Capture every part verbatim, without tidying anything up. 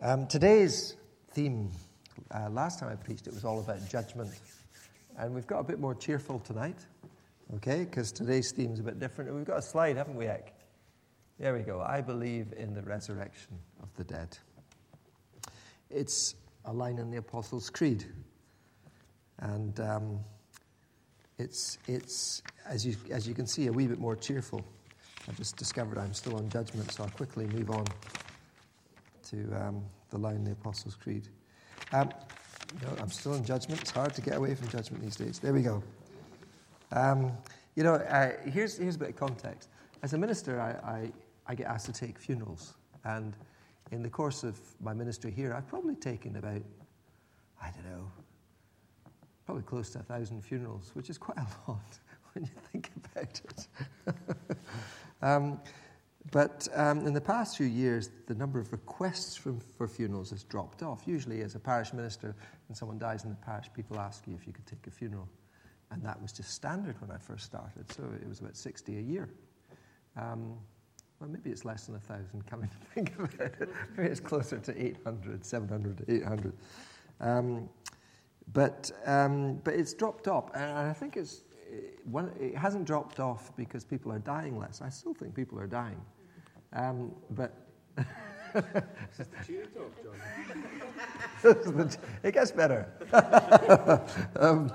Um, today's theme, uh, last time I preached, it was all about judgment. And we've got a bit more cheerful tonight, okay, because today's theme is a bit different. And we've got a slide, haven't we, Ek? There we go. I believe in the resurrection of the dead. It's a line in the Apostles' Creed. And um, it's, it's as you as you can see, a wee bit more cheerful. I just discovered I'm still on judgment, so I'll quickly move on to um, the line in the Apostles' Creed. Um, no, I'm still in judgment. It's hard to get away from judgment these days. There we go. Um, you know, uh, here's here's a bit of context. As a minister, I, I, I get asked to take funerals. And in the course of my ministry here, I've probably taken about, I don't know, probably close to a thousand funerals, which is quite a lot when you think about it. um, but um, in the past few years, the number of requests from, for funerals has dropped off. Usually, as a parish minister, when someone dies in the parish, people ask you if you could take a funeral. And that was just standard when I first started, so it was about sixty a year. Um, well, maybe it's less than a thousand, coming to think about it. Maybe it's closer to eight hundred, seven hundred, eight hundred. Um, but um, but it's dropped off, and I think it's one. It hasn't dropped off because people are dying less. I still think people are dying, um, but. This is the cheery talk, John. It gets better. um,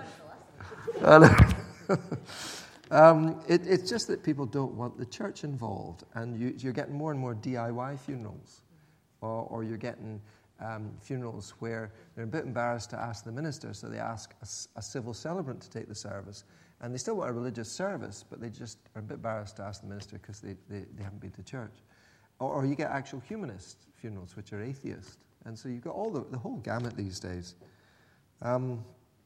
um, it, it's just that people don't want the church involved, and you, you're getting more and more D I Y funerals, or, or you're getting um, funerals where they're a bit embarrassed to ask the minister, so they ask a, a civil celebrant to take the service, and they still want a religious service, but they just are a bit embarrassed to ask the minister because they, they, they haven't been to church. Or, or you get actual humanist funerals, which are atheist, and so you've got all the, the whole gamut these days. Um,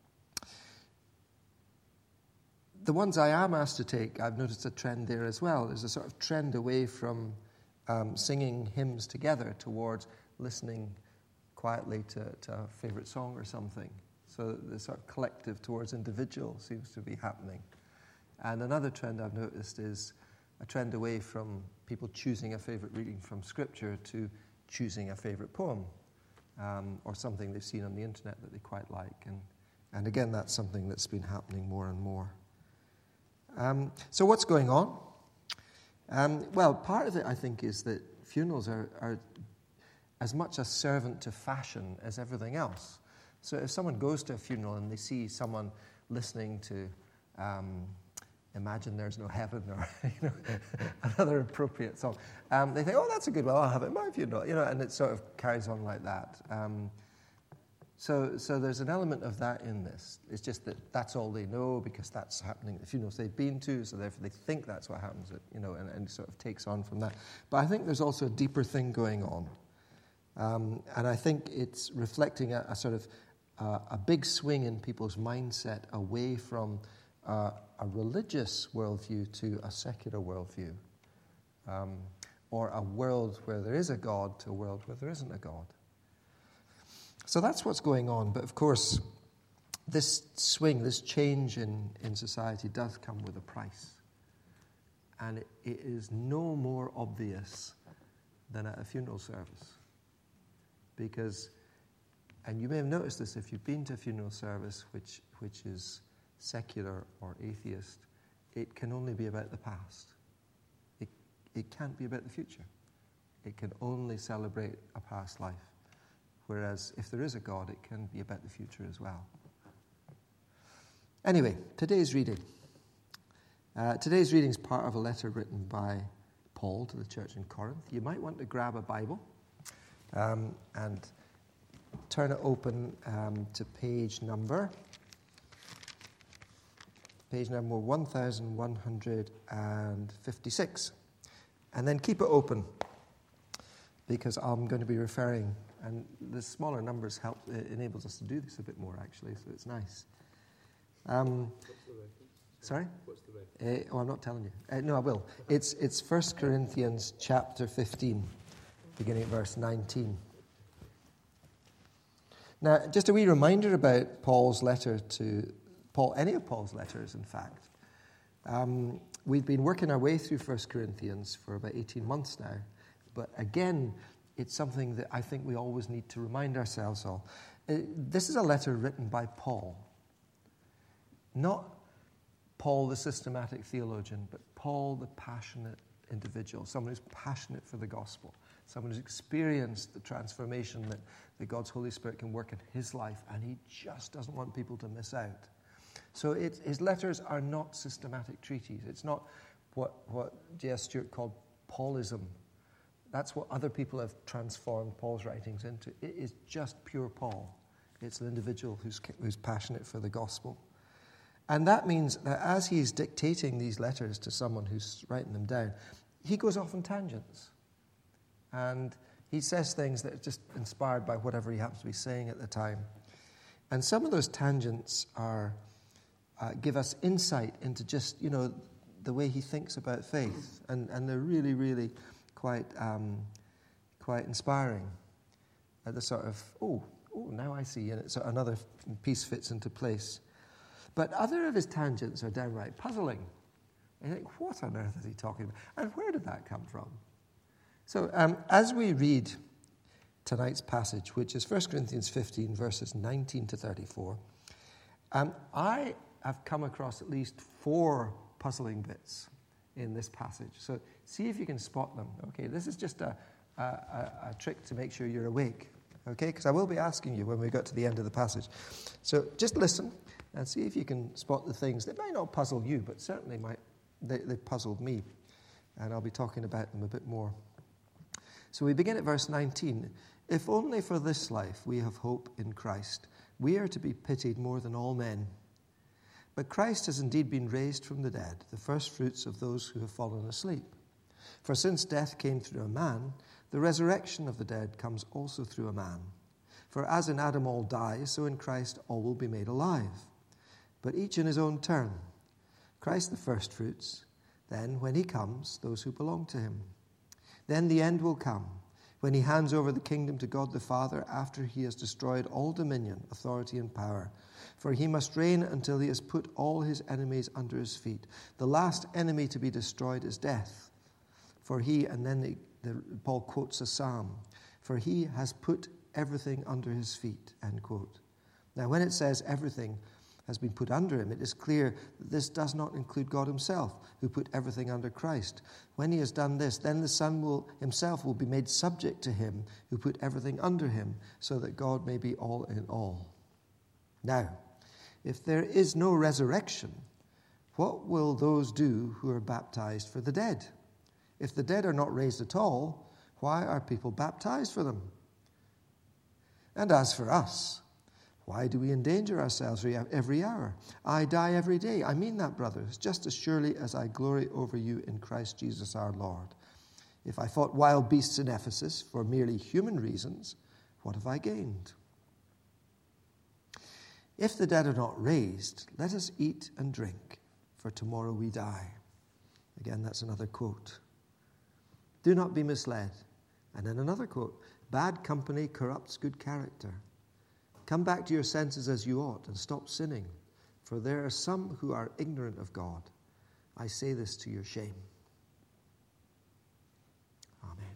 The ones I am asked to take, I've noticed a trend there as well. There's a sort of trend away from um, singing hymns together towards listening quietly to, to a favourite song or something. So the sort of collective towards individual seems to be happening. And another trend I've noticed is a trend away from people choosing a favourite reading from Scripture to choosing a favourite poem um, or something they've seen on the internet that they quite like. And, and again, that's something that's been happening more and more. Um, so what's going on? Um, well, part of it, I think, is that funerals are, are as much a servant to fashion as everything else. So if someone goes to a funeral and they see someone listening to um, Imagine There's No Heaven or you know, another appropriate song, um, they think, oh, that's a good one, I'll have it at my funeral. You know, and it sort of carries on like that. Um, So, so there's an element of that in this. It's just that that's all they know because that's happening at the funerals they've been to, so therefore they think that's what happens, at, you know, and, and sort of takes on from that. But I think there's also a deeper thing going on. Um, and I think it's reflecting a, a sort of uh, a big swing in people's mindset away from uh, a religious worldview to a secular worldview. Um, or a world where there is a God to a world where there isn't a God. So that's what's going on. But of course, this swing, this change in, in society does come with a price. And it, it is no more obvious than at a funeral service. Because, and you may have noticed this if you've been to a funeral service which, which is secular or atheist, it can only be about the past. It, it can't be about the future. It can only celebrate a past life. Whereas if there is a God, it can be about the future as well. Anyway, today's reading. Uh, today's reading is part of a letter written by Paul to the church in Corinth. You might want to grab a Bible um, and turn it open um, to page number, page number one thousand one hundred fifty-six. And then keep it open because I'm going to be referring. And the smaller numbers help, it enables us to do this a bit more, actually, so it's nice. Um, What's the reference? Sorry? What's the reference? Uh, oh, I'm not telling you. Uh, no, I will. It's it's First Corinthians chapter fifteen, beginning at verse nineteen. Now, just a wee reminder about Paul's letter to, Paul, any of Paul's letters, in fact. Um, we've been working our way through First Corinthians for about eighteen months now, but again, it's something that I think we always need to remind ourselves of. Uh, this is a letter written by Paul. Not Paul, the systematic theologian, but Paul, the passionate individual, someone who's passionate for the gospel, someone who's experienced the transformation that, that God's Holy Spirit can work in his life, and he just doesn't want people to miss out. So it, his letters are not systematic treatises. It's not what, what J S Stewart called Paulism. That's what other people have transformed Paul's writings into. It is just pure Paul. It's an individual who's, who's passionate for the gospel. And that means that as he's dictating these letters to someone who's writing them down, he goes off on tangents. And he says things that are just inspired by whatever he happens to be saying at the time. And some of those tangents are uh, give us insight into just, you know, the way he thinks about faith. And, and they're really, really quite um, quite inspiring. Uh, the sort of, oh, oh, now I see. And it's sort of another piece fits into place. But other of his tangents are downright puzzling. And you think, what on earth is he talking about? And where did that come from? So um, as we read tonight's passage, which is First Corinthians fifteen, verses nineteen to thirty-four, um, I have come across at least four puzzling bits in this passage. So see if you can spot them. Okay, this is just a, a, a, a trick to make sure you're awake. Okay, because I will be asking you when we get to the end of the passage. So just listen and see if you can spot the things that may not puzzle you, but certainly might they, they puzzled me. And I'll be talking about them a bit more. So we begin at verse nineteen. If only for this life we have hope in Christ, we are to be pitied more than all men. But Christ has indeed been raised from the dead, the first fruits of those who have fallen asleep. For since death came through a man, the resurrection of the dead comes also through a man. For as in Adam all die, so in Christ all will be made alive, but each in his own turn. Christ the first fruits, then when he comes, those who belong to him. Then the end will come, when he hands over the kingdom to God the Father after he has destroyed all dominion, authority, and power. For he must reign until he has put all his enemies under his feet. The last enemy to be destroyed is death. For he, and then the, the, Paul quotes a psalm, for he has put everything under his feet, end quote. Now when it says everything has been put under him, it is clear that this does not include God himself, who put everything under Christ. When he has done this, then the Son will himself will be made subject to him, who put everything under him, so that God may be all in all. Now, if there is no resurrection, what will those do who are baptized for the dead? If the dead are not raised at all, why are people baptized for them? And as for us, why do we endanger ourselves every hour? I die every day. I mean that, brothers, just as surely as I glory over you in Christ Jesus our Lord. If I fought wild beasts in Ephesus for merely human reasons, what have I gained? If the dead are not raised, let us eat and drink, for tomorrow we die. Again, that's another quote. Do not be misled. And then another quote. Bad company corrupts good character. Come back to your senses as you ought and stop sinning, for there are some who are ignorant of God. I say this to your shame. Amen.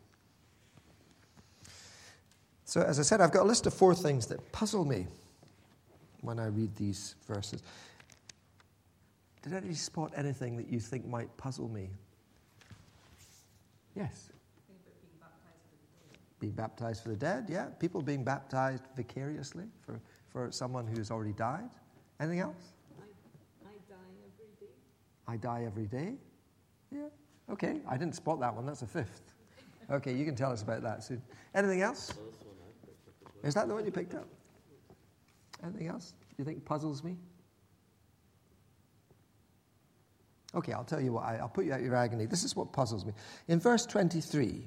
So as I said, I've got a list of four things that puzzle me when I read these verses. Did anybody spot anything that you think might puzzle me? Yes. Being baptized for the dead, yeah. People being baptized vicariously for, for someone who's already died. Anything else? I, I die every day. I die every day? Yeah. Okay, I didn't spot that one. That's a fifth. Okay, you can tell us about that soon. Anything else? Is that the one you picked up? Anything else you think puzzles me? Okay, I'll tell you what. I, I'll put you out your agony. This is what puzzles me. In verse twenty-three,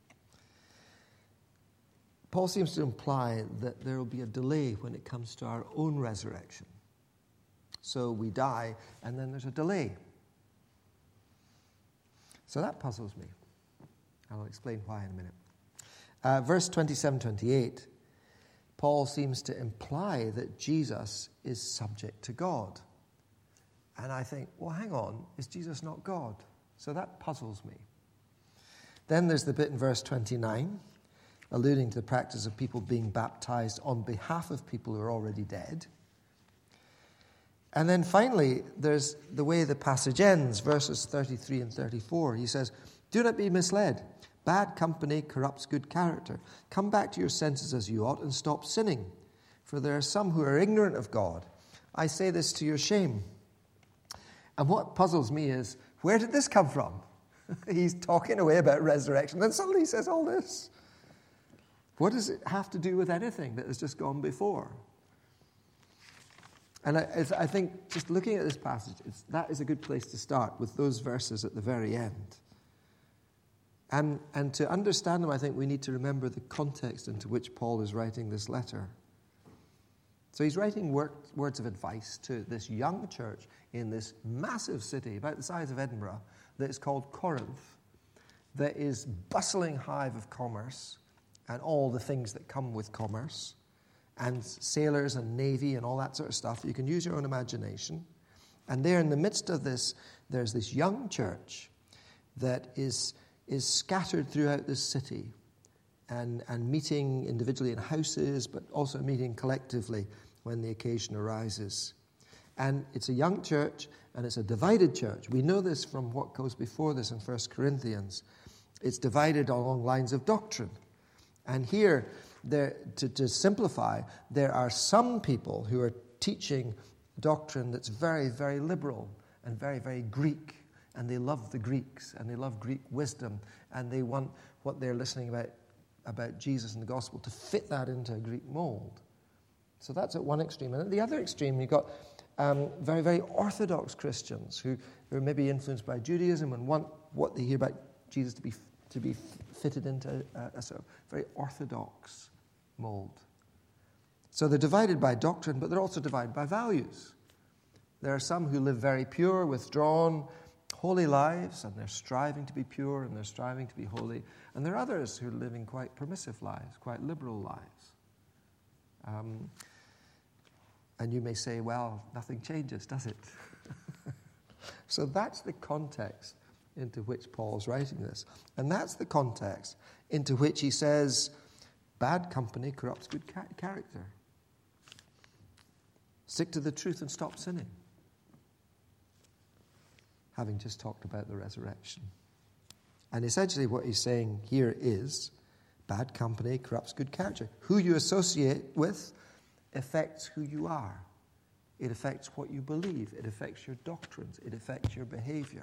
Paul seems to imply that there will be a delay when it comes to our own resurrection. So we die, and then there's a delay. So that puzzles me. I'll explain why in a minute. Uh, verse twenty-seven, twenty-eight, Paul seems to imply that Jesus is subject to God. And I think, well, hang on, is Jesus not God? So that puzzles me. Then there's the bit in verse twenty-nine. alluding to the practice of people being baptized on behalf of people who are already dead. And then finally, there's the way the passage ends, verses thirty-three and thirty-four. He says, "Do not be misled. Bad company corrupts good character. Come back to your senses as you ought and stop sinning. For there are some who are ignorant of God. I say this to your shame." And what puzzles me is, where did this come from? He's talking away about resurrection, then suddenly he says all this. What does it have to do with anything that has just gone before? And I, I think just looking at this passage, it's, that is a good place to start, with those verses at the very end. And, and to understand them, I think we need to remember the context into which Paul is writing this letter. So he's writing word, words of advice to this young church in this massive city, about the size of Edinburgh, that is called Corinth, that is bustling hive of commerce and all the things that come with commerce, and sailors and navy and all that sort of stuff. You can use your own imagination. And there in the midst of this, there's this young church that is, is scattered throughout this city and, and meeting individually in houses, but also meeting collectively when the occasion arises. And it's a young church, and it's a divided church. We know this from what goes before this in First Corinthians. It's divided along lines of doctrine. And here, there, to, to simplify, there are some people who are teaching doctrine that's very, very liberal and very, very Greek. And they love the Greeks, and they love Greek wisdom, and they want what they're listening about, about Jesus and the gospel to fit that into a Greek mold. So that's at one extreme. And at the other extreme, you've got um, very, very orthodox Christians who, who are maybe influenced by Judaism and want what they hear about Jesus to be to be fitted into a, a sort of very orthodox mold. So they're divided by doctrine, but they're also divided by values. There are some who live very pure, withdrawn, holy lives, and they're striving to be pure and they're striving to be holy. And there are others who are living quite permissive lives, quite liberal lives. Um, and you may say, well, nothing changes, does it? So that's the context into which Paul's writing this. And that's the context into which he says, bad company corrupts good ca- character. Stick to the truth and stop sinning. Having just talked about the resurrection. And essentially what he's saying here is, bad company corrupts good character. Who you associate with affects who you are. It affects what you believe. It affects your doctrines. It affects your behavior.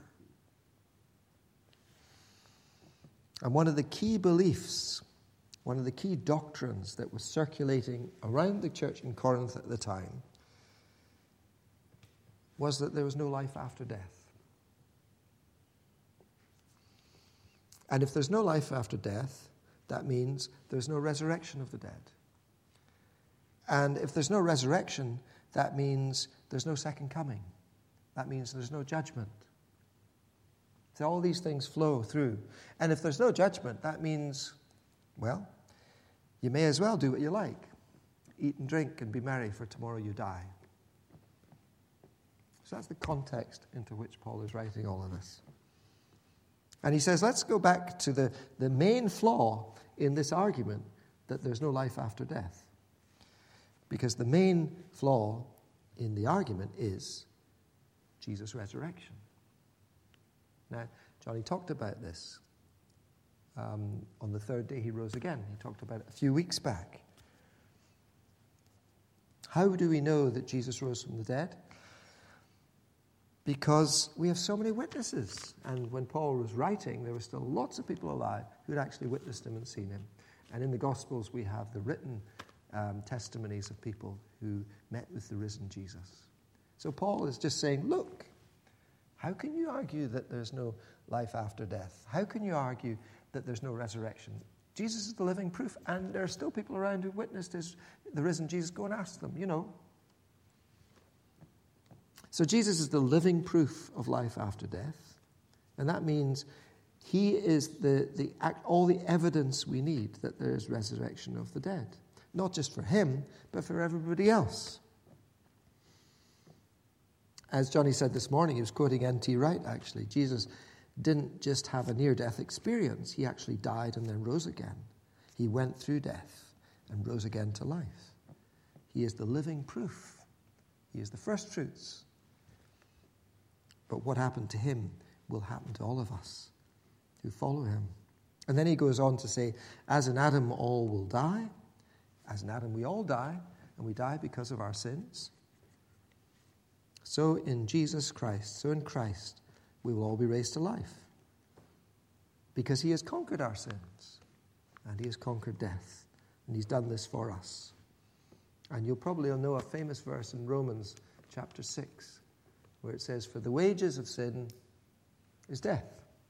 And one of the key beliefs, one of the key doctrines that was circulating around the church in Corinth at the time was that there was no life after death. And if there's no life after death, that means there's no resurrection of the dead. And if there's no resurrection, that means there's no second coming. That means there's no judgment. So all these things flow through. And if there's no judgment, that means, well, you may as well do what you like. Eat and drink and be merry, for tomorrow you die. So that's the context into which Paul is writing all of this. And he says, let's go back to the, the main flaw in this argument that there's no life after death. Because the main flaw in the argument is Jesus' resurrection. Now, Johnny talked about this um, on the third day he rose again. He talked about it a few weeks back. How do we know that Jesus rose from the dead? Because we have so many witnesses. And when Paul was writing, there were still lots of people alive who had actually witnessed him and seen him. And in the Gospels, we have the written um, testimonies of people who met with the risen Jesus. So Paul is just saying, look, how can you argue that there's no life after death? How can you argue that there's no resurrection? Jesus is the living proof, and there are still people around who witnessed his, the risen Jesus. Go and ask them, you know. So Jesus is the living proof of life after death, and that means he is the, the all the evidence we need that there is resurrection of the dead. Not just for him, but for everybody else. As Johnny said this morning, he was quoting N T Wright, actually. Jesus didn't just have a near-death experience. He actually died and then rose again. He went through death and rose again to life. He is the living proof. He is the first fruits. But what happened to him will happen to all of us who follow him. And then he goes on to say, as in Adam all will die, as in Adam we all die, and we die because of our sins. So in Jesus Christ, so in Christ, we will all be raised to life. Because he has conquered our sins, and he has conquered death, and he's done this for us. And you'll probably know a famous verse in Romans chapter six, where it says, for the wages of sin is death.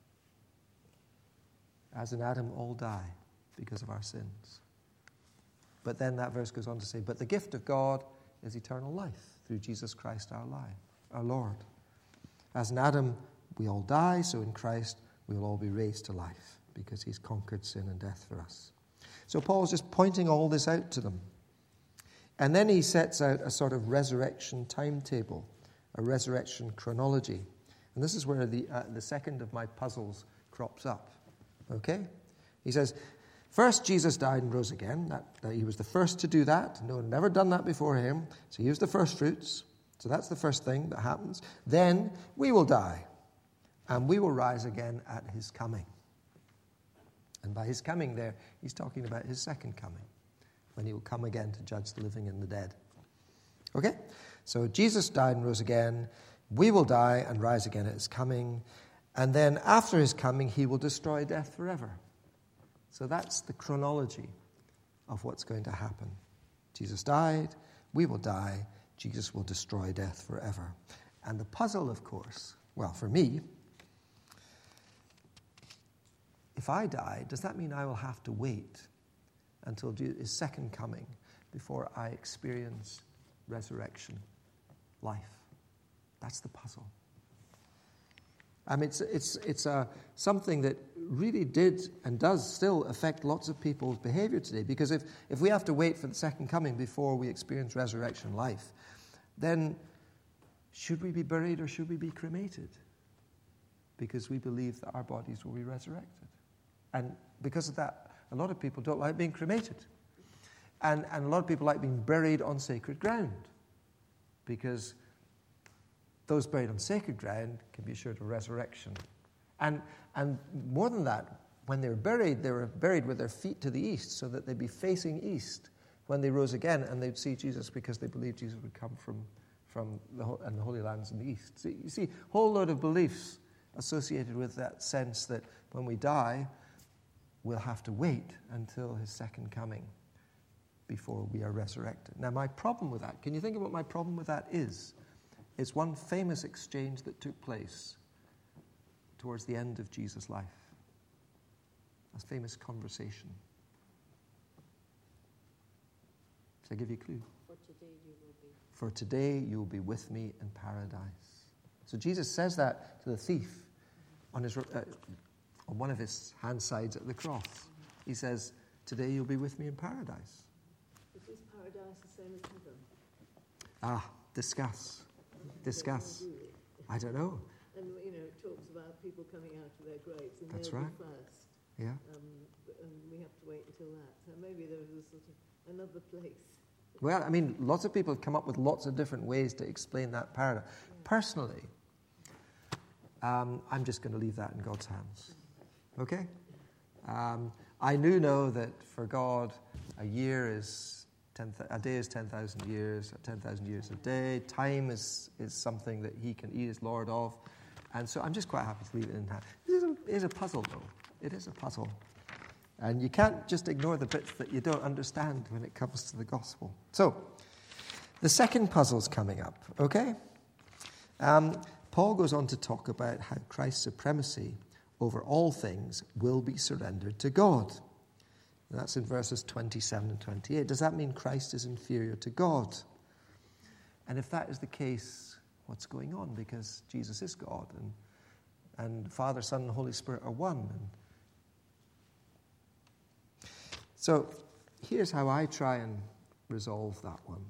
As in Adam all die because of our sins. But then that verse goes on to say, but the gift of God is eternal life through Jesus Christ our life, our Lord. As in Adam we all die, so in Christ we will all be raised to life because he's conquered sin and death for us. So Paul's just pointing all this out to them. And then he sets out a sort of resurrection timetable, a resurrection chronology. And this is where the, uh, the second of my puzzles crops up. Okay? He says, first Jesus died and rose again. That, that he was the first to do that. No one had ever done that before him. So he was the first fruits. So that's the first thing that happens. Then we will die. And we will rise again at his coming. And by his coming there, he's talking about his second coming, when he will come again to judge the living and the dead. Okay? So Jesus died and rose again. We will die and rise again at his coming. And then after his coming, he will destroy death forever. So that's the chronology of what's going to happen. Jesus died. We will die. Jesus will destroy death forever. And the puzzle, of course, well, for me, if I die, does that mean I will have to wait until his second coming before I experience resurrection life? That's the puzzle. I mean, it's it's it's a something that really did and does still affect lots of people's behavior today. Because if if we have to wait for the second coming before we experience resurrection life, then should we be buried or should we be cremated? Because we believe that our bodies will be resurrected, and because of that, a lot of people don't like being cremated. And, and a lot of people like being buried on sacred ground, because those buried on sacred ground can be assured of resurrection. And, and more than that, when they were buried, they were buried with their feet to the east, so that they'd be facing east when they rose again, and they'd see Jesus because they believed Jesus would come from, from the, and the Holy Lands in the east. So you see, a whole load of beliefs associated with that sense that when we die, we'll have to wait until his second coming before we are resurrected. Now, my problem with that, can you think of what my problem with that is? It's one famous exchange that took place towards the end of Jesus' life. A famous conversation. Shall I give you a clue? For today you will be. For today you will be with me in paradise. So Jesus says that to the thief on his uh, on one of his hand sides at the cross. He says, today you'll be with me in paradise. Is this paradise the same as heaven? Ah, discuss. Discuss. I don't know. And, you know, it talks about people coming out of their graves, and That's they'll right. be first. Yeah. Um, and we have to wait until that. So maybe there is a sort of another place. Well, I mean, lots of people have come up with lots of different ways to explain that paradigm. Yeah. Personally, um, I'm just going to leave that in God's hands. Okay? Um, I do know that for God, a year is ten, a day is ten thousand years, ten thousand years a day. Time is, is something that he can, he is Lord of. And so I'm just quite happy to leave it in hand. This is a, it is a puzzle, though. It is a puzzle. And you can't just ignore the bits that you don't understand when it comes to the gospel. So, the second puzzle's coming up, okay? Um, Paul goes on to talk about how Christ's supremacy over all things will be surrendered to God. And that's in verses twenty-seven and twenty-eight. Does that mean Christ is inferior to God? And if that is the case, what's going on? Because Jesus is God, and, and Father, Son, and Holy Spirit are one. And so here's how I try and resolve that one.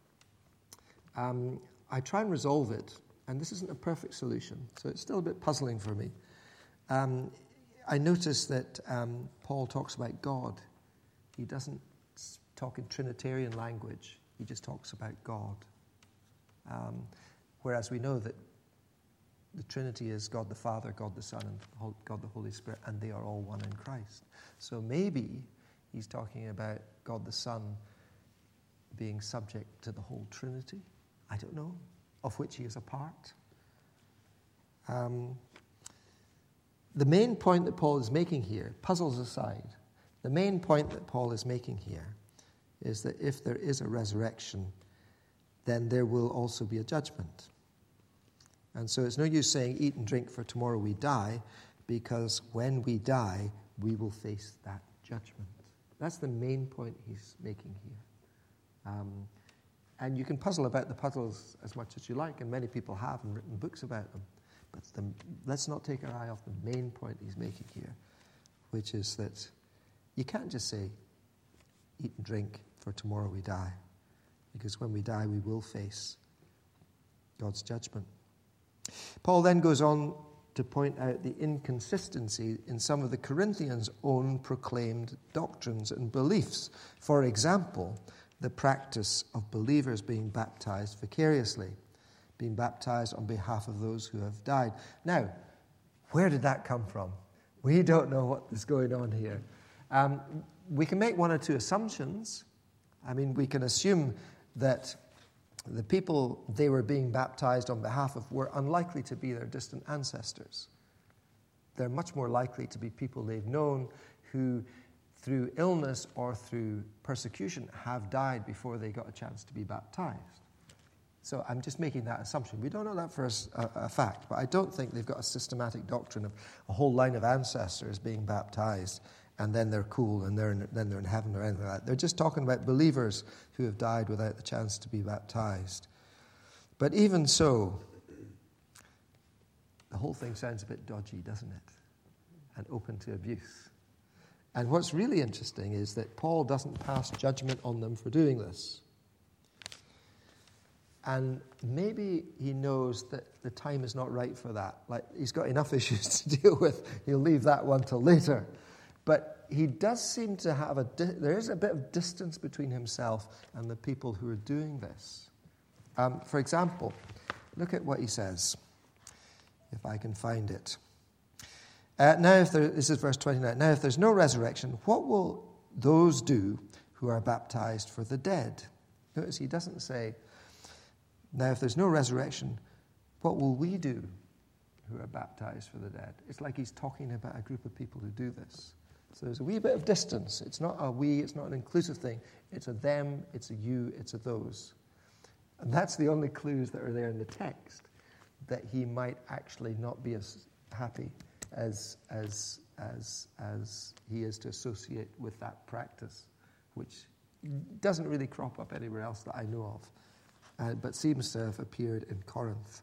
Um, I try and resolve it, and this isn't a perfect solution, so it's still a bit puzzling for me. Um, I notice that um, Paul talks about God he doesn't talk in Trinitarian language. He just talks about God. Um, whereas we know that the Trinity is God the Father, God the Son, and God the Holy Spirit, and they are all one in Christ. So maybe he's talking about God the Son being subject to the whole Trinity. I don't know, of which he is a part. Um, the main point that Paul is making here, puzzles aside, the main point that Paul is making here is that if there is a resurrection, then there will also be a judgment. And so it's no use saying, eat and drink, for tomorrow we die, because when we die, we will face that judgment. That's the main point he's making here. Um, and you can puzzle about the puzzles as much as you like, and many people have and written books about them. But the, let's not take our eye off the main point he's making here, which is that you can't just say, eat and drink, for tomorrow we die. Because when we die, we will face God's judgment. Paul then goes on to point out the inconsistency in some of the Corinthians' own proclaimed doctrines and beliefs. For example, the practice of believers being baptized vicariously, being baptized on behalf of those who have died. Now, where did that come from? We don't know what is going on here. Um, we can make one or two assumptions. I mean, we can assume that the people they were being baptized on behalf of were unlikely to be their distant ancestors. They're much more likely to be people they've known who, through illness or through persecution, have died before they got a chance to be baptized. So I'm just making that assumption. We don't know that for a, a fact, but I don't think they've got a systematic doctrine of a whole line of ancestors being baptized and then they're cool, and they're in, then they're in heaven or anything like that. They're just talking about believers who have died without the chance to be baptized. But even so, the whole thing sounds a bit dodgy, doesn't it? And open to abuse. And what's really interesting is that Paul doesn't pass judgment on them for doing this. And maybe he knows that the time is not right for that. Like, he's got enough issues to deal with. He'll leave that one till later. But he does seem to have a, di- there is a bit of distance between himself and the people who are doing this. Um, for example, look at what he says, if I can find it. Uh, now, if there, this is verse twenty-nine. Now, if there's no resurrection, what will those do who are baptized for the dead? Notice he doesn't say, now, if there's no resurrection, what will we do who are baptized for the dead? It's like he's talking about a group of people who do this. So there's a wee bit of distance. It's not a we, it's not an inclusive thing. It's a them, it's a you, it's a those. And that's the only clues that are there in the text, that he might actually not be as happy as, as, as, as he is to associate with that practice, which doesn't really crop up anywhere else that I know of, uh, but seems to have appeared in Corinth.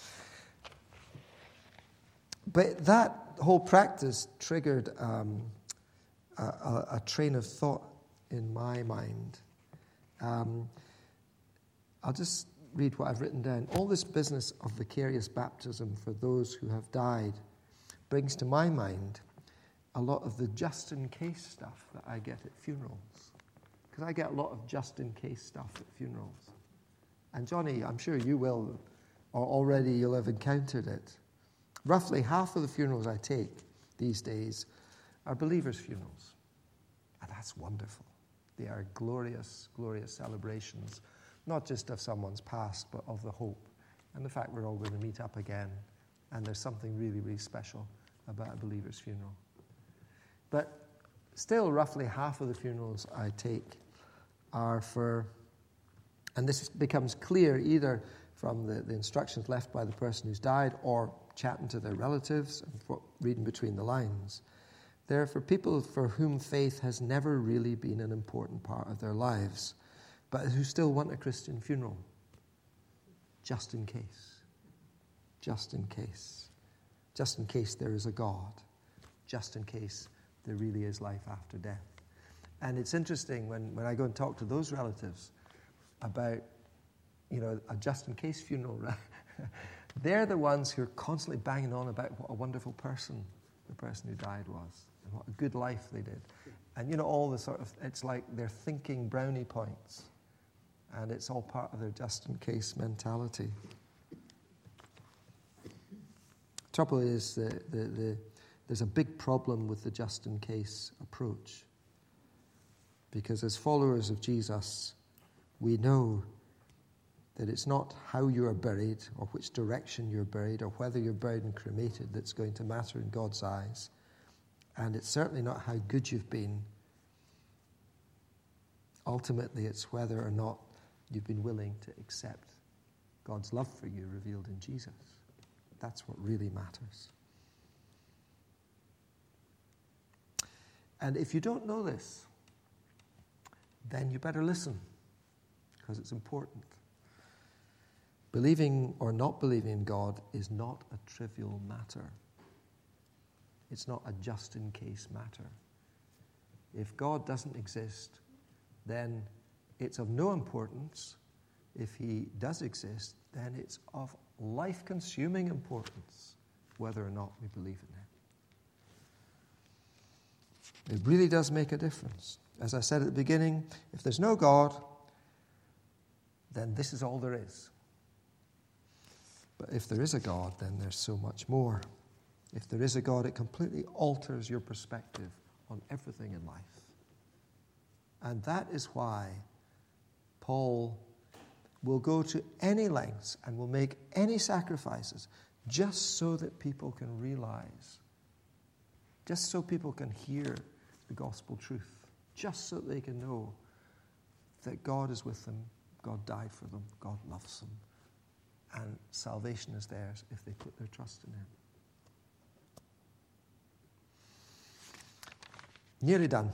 But that whole practice triggered um, a, a, a train of thought in my mind. Um, I'll just read what I've written down. All this business of vicarious baptism for those who have died brings to my mind a lot of the just-in-case stuff that I get at funerals. Because I get a lot of just-in-case stuff at funerals. And Johnny, I'm sure you will, or already you'll have encountered it. Roughly half of the funerals I take these days are believers' funerals. And that's wonderful. They are glorious, glorious celebrations, not just of someone's past, but of the hope and the fact we're all going to meet up again. And there's something really, really special about a believer's funeral. But still, roughly half of the funerals I take are for, and this becomes clear either from the, the instructions left by the person who's died or chatting to their relatives and reading between the lines. They're for people for whom faith has never really been an important part of their lives, but who still want a Christian funeral, just in case. Just in case. Just in case there is a God. Just in case there really is life after death. And it's interesting when, when I go and talk to those relatives about, you know, a just-in-case funeral, they're the ones who are constantly banging on about what a wonderful person the person who died was and what a good life they did. And you know, all the sort of, it's like they're thinking brownie points. And it's all part of their just-in-case mentality. Trouble is, the, the, the, there's a big problem with the just-in-case approach. Because as followers of Jesus, we know that it's not how you are buried or which direction you're buried or whether you're buried and cremated that's going to matter in God's eyes. And it's certainly not how good you've been. Ultimately, it's whether or not you've been willing to accept God's love for you revealed in Jesus. That's what really matters. And if you don't know this, then you better listen, because it's important. Believing or not believing in God is not a trivial matter. It's not a just-in-case matter. If God doesn't exist, then it's of no importance. If he does exist, then it's of life-consuming importance whether or not we believe in him. It really does make a difference. As I said at the beginning, if there's no God, then this is all there is. But if there is a God, then there's so much more. If there is a God, it completely alters your perspective on everything in life. And that is why Paul will go to any lengths and will make any sacrifices just so that people can realize, just so people can hear the gospel truth, just so that they can know that God is with them, God died for them, God loves them, and salvation is theirs if they put their trust in him. Nearly done.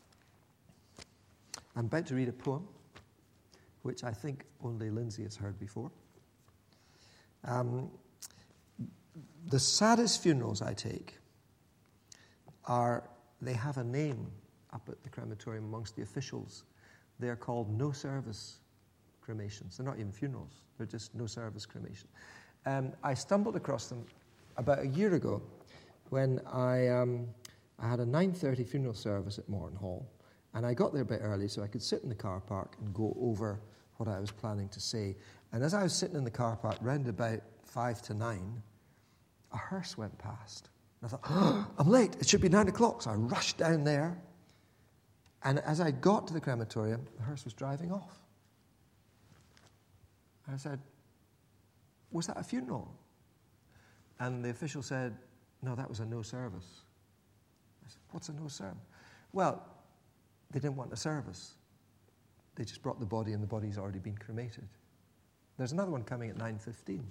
I'm about to read a poem, which I think only Lindsay has heard before. Um, the saddest funerals I take are, they have a name up at the crematorium amongst the officials. They're called no-service cremations. They're not even funerals. They're just no-service cremation. Um, I stumbled across them about a year ago when I, um, I had a nine thirty funeral service at Morton Hall. And I got there a bit early so I could sit in the car park and go over what I was planning to say. And as I was sitting in the car park, round about five to nine, a hearse went past. And I thought, oh, I'm late. It should be nine o'clock. So I rushed down there. And as I got to the crematorium, the hearse was driving off. And I said, was that a funeral? And the official said, no, that was a no service. I said, what's a no service? Well, they didn't want a service. They just brought the body and the body's already been cremated. There's another one coming at nine fifteen.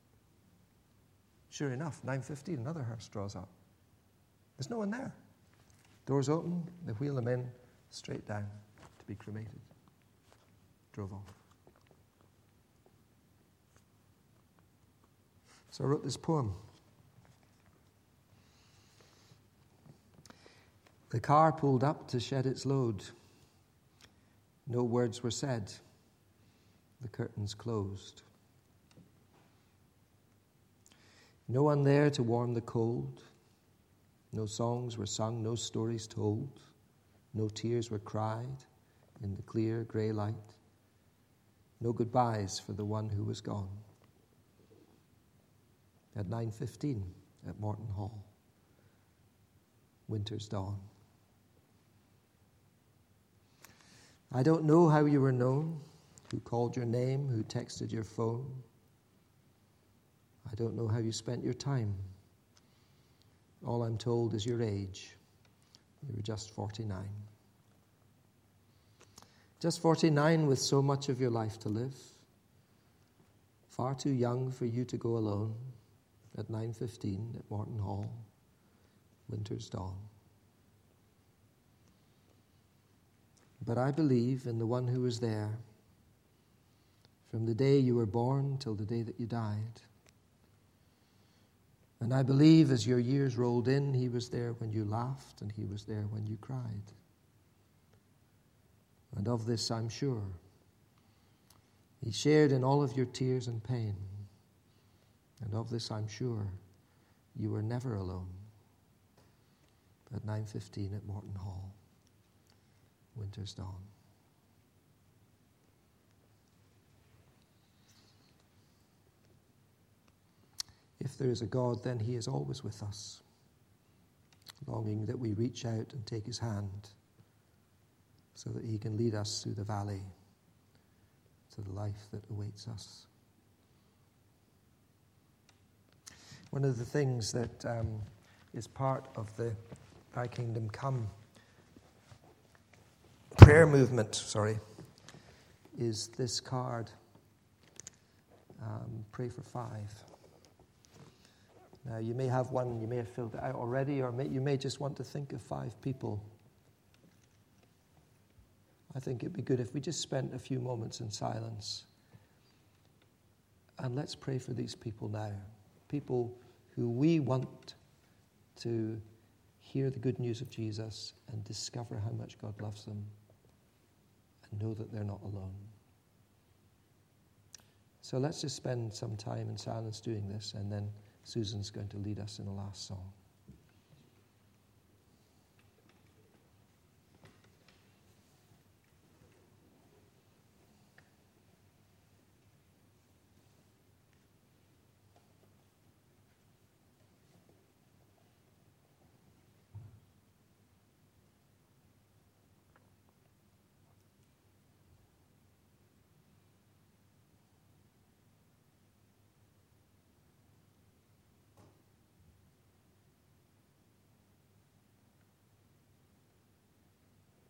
Sure enough, nine fifteen, another hearse draws up. There's no one there. Doors open, they wheel them in, straight down to be cremated. Drove off. So I wrote this poem. The car pulled up to shed its load. No words were said. The curtains closed. No one there to warm the cold. No songs were sung, no stories told. No tears were cried in the clear grey light. No goodbyes for the one who was gone. At nine fifteen at Morton Hall, winter's dawn. I don't know how you were known, who called your name, who texted your phone. I don't know how you spent your time. All I'm told is your age. You were just forty-nine. Just forty-nine with so much of your life to live. Far too young for you to go alone at nine fifteen at Morton Hall, winter's dawn. But I believe in the one who was there from the day you were born till the day that you died. And I believe as your years rolled in, he was there when you laughed and he was there when you cried. And of this I'm sure. He shared in all of your tears and pain. And of this I'm sure. You were never alone. At nine fifteen at Morton Hall, winter's dawn. If there is a God, then he is always with us, longing that we reach out and take his hand so that he can lead us through the valley to the life that awaits us. One of the things that um, is part of the Thy Kingdom Come prayer movement, sorry, is this card, um, Pray for Five. Now, you may have one, you may have filled it out already, or may, you may just want to think of five people. I think it'd be good if we just spent a few moments in silence. And let's pray for these people now. People who we want to hear the good news of Jesus and discover how much God loves them and know that they're not alone. So let's just spend some time in silence doing this, and then Susan's going to lead us in the last song.